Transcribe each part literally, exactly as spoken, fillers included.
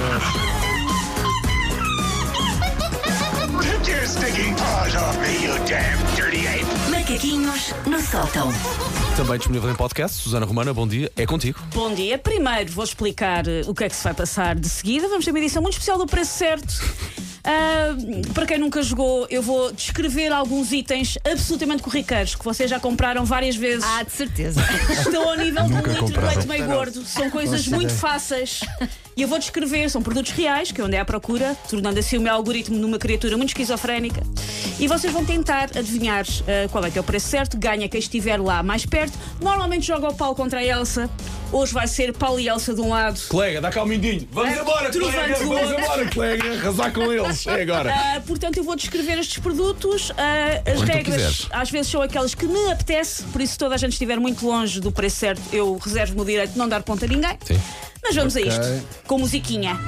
Take your stinking paws off me, you damn dirty ape! Macaquinhos no sótão. Também disponível em podcast. Susana Romana, bom dia. É contigo. Bom dia. Primeiro vou explicar uh, o que é que se vai passar de seguida. Vamos ter uma edição muito especial do Preço Certo. Uh, para quem nunca jogou, eu vou descrever alguns itens absolutamente corriqueiros que vocês já compraram várias vezes. Ah, de certeza. Estão ao nível do Nunca litro de compraram. leite meio gordo. São coisas muito fáceis. E eu vou descrever, são produtos reais, que eu andei à procura, tornando assim o meu algoritmo numa criatura muito esquizofrénica. E vocês vão tentar adivinhar uh, qual é que é o preço certo. Ganha quem estiver lá mais perto. Normalmente joga o Paulo contra a Elsa. Hoje vai ser Paulo e Elsa de um lado. Colega, dá cá um mindinho. Vamos embora, Trovante colega. do Vamos outro. embora, colega. Arrasar com eles. É agora. Uh, portanto, eu vou descrever estes produtos. Uh, as Quando tu regras, quiseres. às vezes, são aquelas que me apetece. Por isso, se toda a gente estiver muito longe do preço certo, eu reservo-me o direito de não dar ponta a ninguém. Sim. Mas vamos a isto, com musiquinha.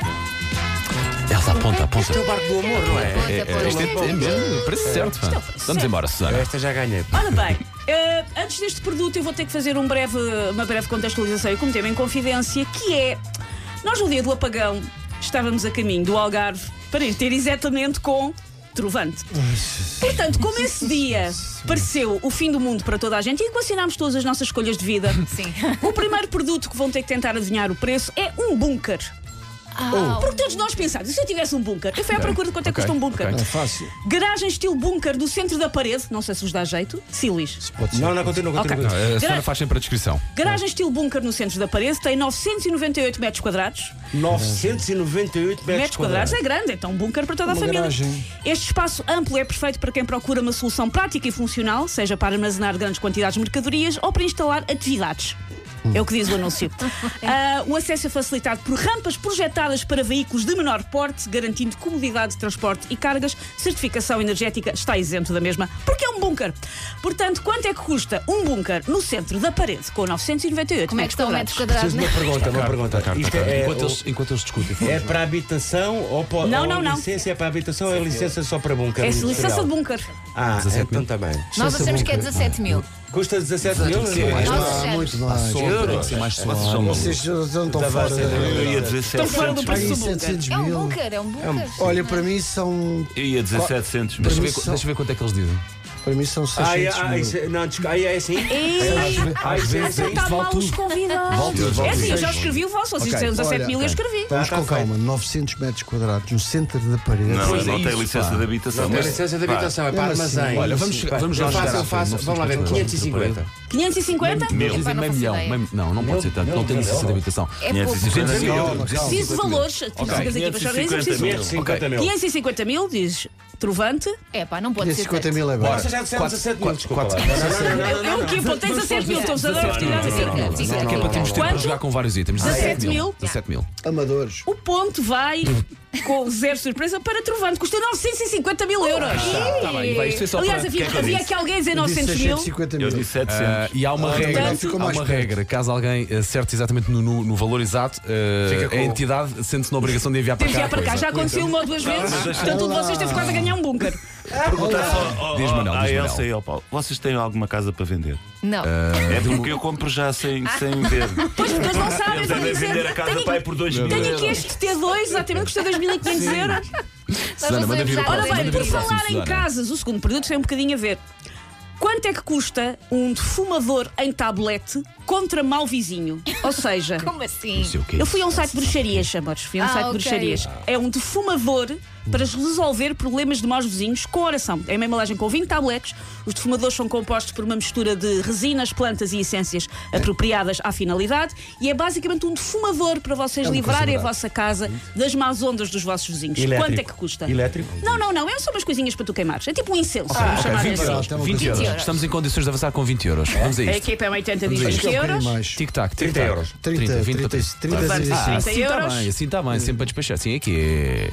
Elsa, aponta, aponta. Este é o barco do amor, não é? Aponta, É, aponta. Isto é, é mesmo. Preço certo. pá. Vamos certo. embora, Susana. Esta já ganhei. Ora bem, uh, antes deste produto, eu vou ter que fazer um breve, uma breve contextualização e cometer-me em confidência, que é, nós no dia do apagão estávamos a caminho do Algarve para ir ter exatamente com Trovante. Portanto, como esse dia pareceu o fim do mundo para toda a gente e equacionámos todas as nossas escolhas de vida, Sim. o primeiro produto que vão ter que tentar adivinhar o preço é um bunker. Ah, Porque todos nós pensámos, e se eu tivesse um bunker? Eu fui à procura de quanto é que Ok, custa um bunker. ok. É fácil. Garagem estilo bunker no centro da parede, não sei se vos dá jeito. Silis. Pode ser. Não, não, continua, Ok. continua. A Susana Gra- faz sempre a descrição. Garagem estilo bunker no centro da parede tem novecentos e noventa e oito metros quadrados. novecentos e noventa e oito metros, Metros quadrados é grande, então um bunker para toda a Uma família. garagem. Este espaço amplo é perfeito para quem procura uma solução prática e funcional, seja para armazenar grandes quantidades de mercadorias ou para instalar atividades. É o que diz o anúncio. Ah, o acesso é facilitado por rampas projetadas para veículos de menor porte, garantindo comodidade de transporte e cargas. Certificação energética está isento da mesma, porque é um bunker. Portanto, quanto é que custa um bunker no centro da parede com novecentos e noventa e oito como é que metros estão metros quadrados? quadrados? Preciso de uma né? pergunta, uma pergunta. Isto é, enquanto, o- eles, enquanto eles discutem. é para a habitação ou para Não, ou não, a não. licença é para a habitação ou é licença só para bunker? É licença industrial? de bunker. Ah, dezassete então mil. também. Nós achamos que é dezassete mil. Custa dezassete mil? Nós Ah, achamos. muito mais. Euros. Ser mais Ah, suave. vocês já estão Tá fora. bem, eu ia dizer Estão fora do preço Aí do bunker. setecentos É um mil. bunker, é um bunker. Olha, para mim são. Eu ia dizer setecentos Para mil. mim Deixa eu ver, são, deixa eu ver quanto é que eles dizem. para mim são Ah, é, seiscentos ah, mil. isso é- não, desculpa, aí é assim? Ei, Às vezes Acertar isto vale mal os tudo. convidados. Vale tudo, vale É assim, tudo. eu já escrevi o vosso. Vocês Ok. disseram dezassete Olha, mil, eu ok. escrevi. Vamos Tá, com tá calma. novecentos metros quadrados no centro da parede. Não, Pois é não tem isso, licença pá. de habitação. Não tem mas- licença de pá, habitação, é para mesmo assim. armazém. Olha, vamos, Pá, vamos eu lá faço, chegar eu à faço. frente, Vamos lá ver, não sei quinhentos e cinquenta. quinhentos e cinquenta? Mil, Epá, dizem não meio faço milhão. ideia. meio- Não, não pode ser tanto. Não tem licença de habitação. É quinhentos e pouco. cinquenta mil. Calma, calma. Preciso de valores. Preciso que as equipas organizam, preciso de quinhentos e cinquenta mil. quinhentos e cinquenta mil, diz Trovante. É pá, não pode ser cinquenta tanto. mil é Bora, bom. vocês já disseram Quatro- dezassete mil, quatro- desculpa lá. quatro- Não, não, não, não, Eu, eu o quê? Pô, tens dezassete mil, estou-vos a dar a oportunidade de dizer. Fica, fica. Que é para termos tempo para Quanto? jogar com vários itens. dezassete mil. dezassete mil. Amadores. O ponto vai com zero surpresa para Trovante. Custa novecentos e cinquenta mil euros. Está bem, vai, isto é só Aliás, para... havia, que é que eu havia disse? aqui alguém a dizer Eu disse novecentos mil. seiscentos e cinquenta Eu mil. disse Ah, setecentos. e há uma Ah, regra, então ficou há mais uma perto. regra, caso alguém acerte exatamente no, no- no valor exato, ah, Fica com- a entidade sente-se na obrigação de enviar para Temos cá. de a ir para cá. coisa. Já aconteceu uma ou duas vezes. Portanto, um de vocês teve quase a ganhar um bunker. Perguntar só oh, Diz, oh, Manel, à diz, Elsa Manel. e ao Paulo: vocês têm alguma casa para vender? Não. É porque eu compro já sem, sem ver. Pois, porque eles não sabem. Eles vão devem dizer, vender a casa tenho- pai por dois mil Tenho aqui euros. este T dois, exatamente, custa dois mil e quinhentos euros. Susana, manda vir o Ora Ora próximo, bem, manda por vir o próximo, falar em Susana. casas, o segundo produto tem um bocadinho a ver. Quanto é que custa um defumador em tablete contra mau vizinho? Ou seja, Como assim? Não sei o que é eu isso. fui a um site de bruxarias, amores. Fui a um Ah, site de ok. bruxarias. É um defumador para resolver problemas de maus vizinhos com oração. É uma embalagem com vinte tabletes. Os defumadores são compostos por uma mistura de resinas, plantas e essências apropriadas à finalidade. E é basicamente um defumador para vocês É uma livrarem a coisa vossa casa das más ondas dos vossos vizinhos. Elétrico. Quanto é que custa? Elétrico? Não, não, não. É só umas coisinhas para tu queimares. É tipo um incenso. vamos Ok, chamar vinte assim. euros. Até uma vinte coisa. euros. euros. Estamos em condições de avançar com vinte euros. Vamos a A isto. equipa M oitenta diz Vamos a vinte isto. Acho que é um euros. bocadinho mais. Tic-tac, trinta tic-tac. euros. trinta, vinte, trinta, trinta, Vamos trinta, a Ah, assim trinta está euros. bem, assim está bem, sempre para despachar. Assim é que é.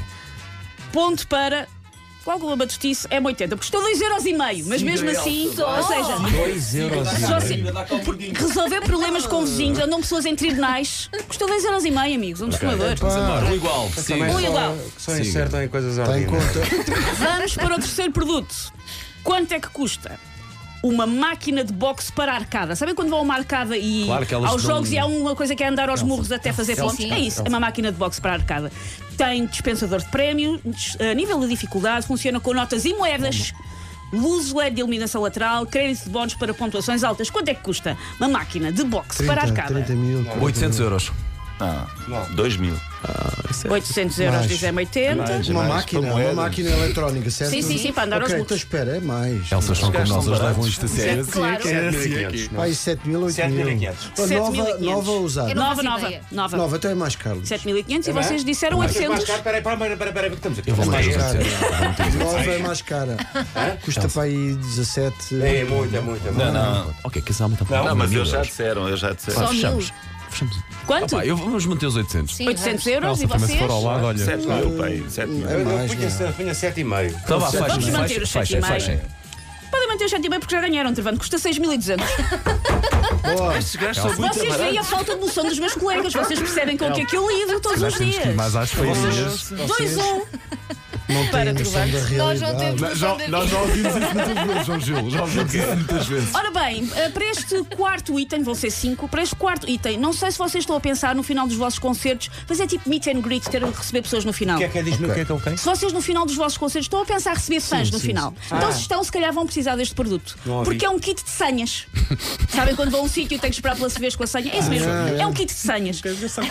Ponto para. Com alguma batutice, M oitenta. Custou dois euros e meio, mas mesmo assim, ou seja, dois euros e só meio. assim, resolver problemas com vizinhos, andam pessoas em tribunais, custou dois euros e meio, amigos, um defumador. Vamos embora. Um igual. Também Siga. Um só- igual. Só Siga. insertam em coisas Está em ordinárias. conta. Vamos para o terceiro produto. Quanto é que custa uma máquina de boxe para arcada. Sabem quando vão a uma arcada e Claro que elas aos dão- jogos e há uma coisa que é andar aos murros até fazer Sim, pontos? sim. É isso, é uma máquina de boxe para arcada. Tem dispensador de prémios, a nível de dificuldade, funciona com notas e moedas. Luz L E D de iluminação lateral, crédito de bónus para pontuações altas. Quanto é que custa uma máquina de boxe para trinta, arcada? trinta mil. oitocentos euros. Não, dois mil. oitocentos euros, Mais. dizem oitenta. Mais. Uma Mais, máquina, para uma moedas. máquina eletrónica, certo? Sim, sim, sim, para andar aos Ok, lucros. então espera, é mais. Elas são como gajos nós, são eles levam baratos. isto a sério. Claro. Vai sete mil, oito sete mil e mil. quinhentos. Oh, sete mil e Nova, quinhentos. nova ou usada? Eu não Nova, faço nova, ideia. nova. Nova, então é mais caro. sete mil e quinhentos e É mais? vocês disseram Mais oitocentos. caro, peraí, peraí, peraí, peraí, peraí, estamos aqui. Eu vou Mais meter os caro. oitocentos. Nova é mais cara. Custa para aí dezassete. É muito, é muito, é muito. Não, não. Ok, que esse aumenta Não, Não, mas mil eles já euros. disseram, eles já disseram. Só mil. Fechamos. Fechamos. Quanto? Opa, eu vamos manter os oitocentos. Sim, oitocentos vamos. euros e Nossa, também se vocês? for ao lado, olha. sete mil, pai. sete mil. É Eu mais, punha, não. punha sete e meio. Então vá, Vamos fechem, manter fechem, os sete e fechem, meio. fechem. Podem manter os sete e meio porque já ganharam, Trevando. Custa seis mil e duzentos. Boa. Estes gajos são muito Vocês veem a baratos. falta de noção dos meus colegas. Vocês percebem com o que é que eu lido todos os Temos que ir dias. mais às feirinhas. dois um. Não Para tem noção da Trevante. Nós não realidade. temos noção da vida. já ouvimos isso muitas vezes, João Gil. Já ouvimos isso muitas vezes. Ora bem, eh, para este quarto item, vão ser cinco, para este quarto item, não sei se vocês estão a pensar no final dos vossos concertos, fazer tipo meet and greet, ter a receber pessoas no final. O que é que é? Diz-me o que é que é o quê? Se vocês no final dos vossos concertos estão a pensar receber fãs no sim, final, então se estão, se calhar vão precisar deste produto. Não ouvi. Porque é um kit de senhas. Sabem quando vão a um sítio e têm que esperar pela sua vez com a senha? É isso mesmo. É um kit de senhas.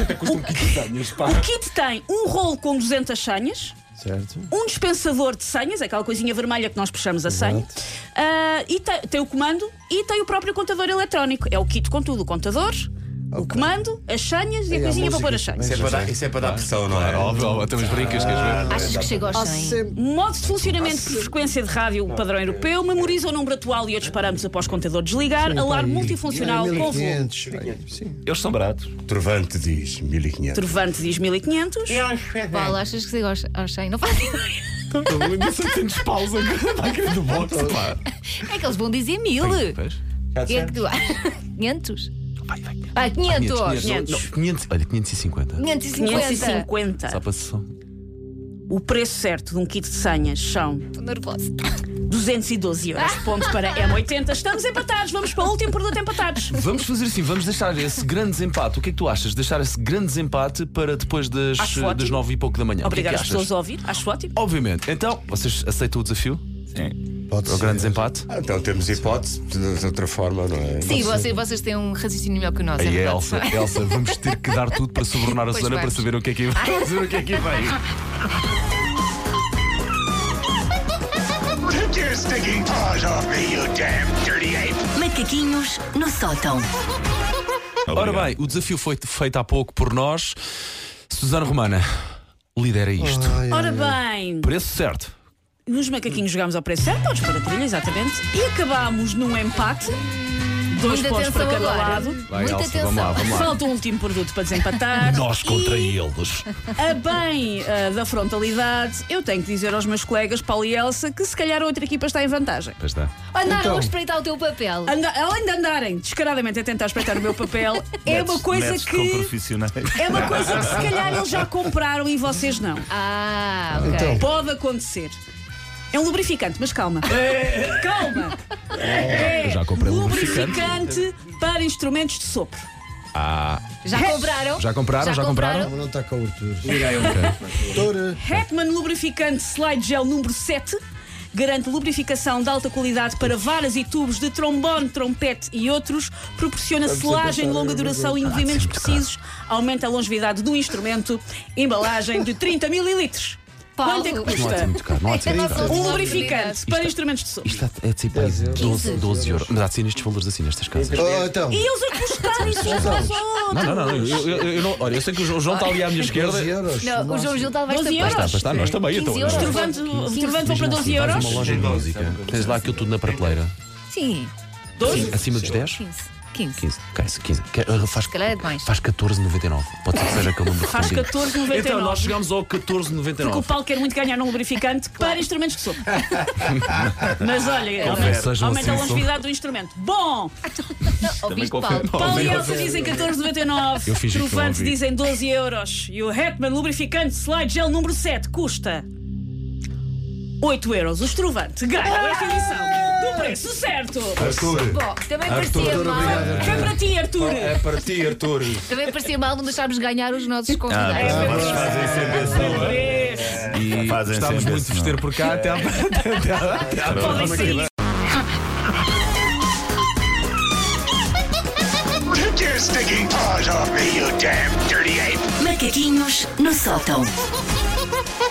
O kit tem um rolo com duzentas senhas. Certo. Um dispensador de senhas, aquela coisinha vermelha que nós puxamos a senha, Ah, e tem, tem o comando e tem o próprio contador eletrónico. É o kit com tudo: o contador, o comando, as senhas e a E a coisinha para música pôr as senhas. Isso é para dar, isso é para dar pressão, não é? Óbvio, temos brincas, queres ver? Achas que chega Há aos cem? sempre. Modo de funcionamento por frequência de rádio padrão europeu, memoriza o número atual e outros parâmetros após o contador desligar, alarme multifuncional com volume. mil e quinhentos. Sim. Eles são baratos. Trovante diz mil e quinhentos. Trovante diz mil e quinhentos. Paulo, achas que chega aos, aos cem? Não faço ideia. Ainda seiscentos paus a máquina do boxe, pá. É que eles vão dizer mil. Pois. O que é que tu achas? quinhentos? Vai, vai. Ah, quinhentos. quinhentos. Não, quinhentos. Olha, quinhentos e cinquenta. quinhentos e quinhentos e cinquenta. cinquenta. Só para sessão. O preço certo de um kit de senhas são Estou nervosa. duzentos e doze euros. Ponto para M oitenta. Estamos empatados. Vamos para o último produto empatados. Vamos fazer assim, vamos deixar esse grande desempate. O que é que tu achas? Deixar esse grande desempate para depois das, Acho ótimo. das nove e pouco da manhã. Obrigado o às que é que pessoas achas? a ouvir. Acho ótimo. Obviamente. Então, vocês aceitam o desafio? Sim. Pode O ser. grande desempate? Ah, então temos hipótese de, de outra forma, não é? Sim, vocês, vocês têm um raciocínio melhor que o nosso. Aí é é verdade. Elsa, Elsa, vamos ter que dar tudo para subornar a Pois Susana para vamos. saber o que é que vai. Saber o que é que vem. Take your stinking paws off me, you damn dirty ape! Macaquinhos no sótão. Ora bem, o desafio foi feito há pouco por nós. Susana Romana, lidera isto. Ai, Ora bem, Preço certo. nos macaquinhos jogámos ao preço certo, todos para a trilha, exatamente. E acabámos num empate. Dois Muita pontos para atenção cada agora. lado. Vai, Muita Elsa, atenção. vamos lá, vamos lá. Falta um último produto para desempatar. Nós contra e, eles. a bem ah, da frontalidade, eu tenho que dizer aos meus colegas Paulo e Elsa que se calhar a outra equipa está em vantagem. Pois está. Andaram Então. a espreitar o teu papel. Anda, além de andarem descaradamente a tentar espreitar o meu papel, é uma coisa Metes com que. profissionais. É uma coisa que se calhar eles já compraram e vocês não. Ah, ok. Então. Pode acontecer. É um lubrificante, mas calma. Calma. É Eu já comprei lubrificante. lubrificante para instrumentos de sopro. Ah, Já compraram? já compraram? Já compraram? Não está cá o Arthur. Doutora. Hetman Lubrificante Slide Gel número sete garante lubrificação de alta qualidade para varas e tubos de trombone, trompete e outros, proporciona Vamos selagem de tentar longa ver duração e Ah, movimentos sempre precisos, aumenta a longevidade do instrumento, embalagem de trinta mililitros. Paulo. Quanto é que Não há de ser custa? muito caro. Não há de ser muito caro. Um lubrificante para instrumentos de sopro. Isto é de tipo aí doze, doze euros. Mas há de ser nestes valores assim, nestas casas. Oh, então. E eles apostarem isso já faz outro. Não, não, não. Eu, eu, eu não olha, eu sei que o João está ali à minha esquerda. doze euros. Não, o João Gil talvez doze também. euros? Está, está, nós também. quinze Então, euros. Trovante Trovante vão para doze euros? Vais a uma loja de música. Tens lá aquilo tudo na prateleira. Sim. doze? Acima dos dez? quinze. quinze. quinze. Ok, quinze. Que- uh, Faz, Se calhar é demais. faz catorze e noventa e nove. Pode ser que seja aquele número Faz redondinho. catorze e noventa e nove. Então, nós chegamos ao catorze e noventa e Porque o nove. Paulo quer muito ganhar num lubrificante para instrumentos de sopro. Mas olha, Confere, aumenta, sejam aumenta a assim, longevidade do instrumento. Bom, Ouviste, confere. Paulo? Paulo e Elsa dizem catorze e noventa e nove. Eu fingi que não Trovante ouvi. dizem doze euros. E o Hetman Lubrificante Slide Gel número sete custa oito euros. O Estrovante ganha esta edição do preço certo. Arthur. Bom, também Arthur, parecia Arthur, mal. obrigado. Que é para ti, Arthur. É para ti, Arthur. Também parecia mal não deixarmos ganhar os nossos Ah, convidados. pá, vocês fazem sempre esse não é? E Fazem gostávamos sempre muito esse de vos ter não. por cá. Até à, até à, até à Podem sair. Take your stinking paws off me, you damn dirty ape! Macaquinhos no sótão.